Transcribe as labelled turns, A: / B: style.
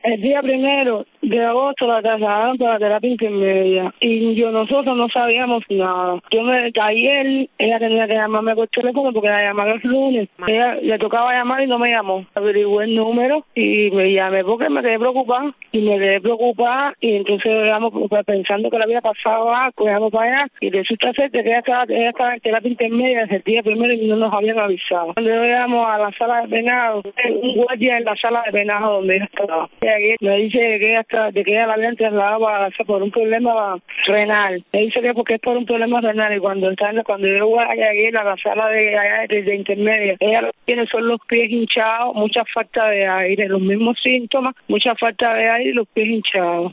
A: El día 1 de agosto la trasladaron para la terapia intermedia y nosotros no sabíamos nada. Ayer ella tenía que llamarme por teléfono porque la llamaba el lunes. Ella le tocaba llamar y no me llamó. Averigué el número y me llamé porque me quedé preocupada. Y entonces llamo pensando que le había pasado algo, llamo para allá y resulta ser que ella estaba en terapia intermedia desde el día 1 y no nos habían avisado. Cuando yo llamo a la sala de venado, un guardia en la sala de venado donde ella estaba. Y aquí me dice que ella la habían trasladado por un problema renal. Me dice que porque es por un problema renal y cuando yo voy a la sala de intermedia, ella lo que tiene son los pies hinchados, mucha falta de aire, los mismos síntomas, mucha falta de aire y los pies hinchados.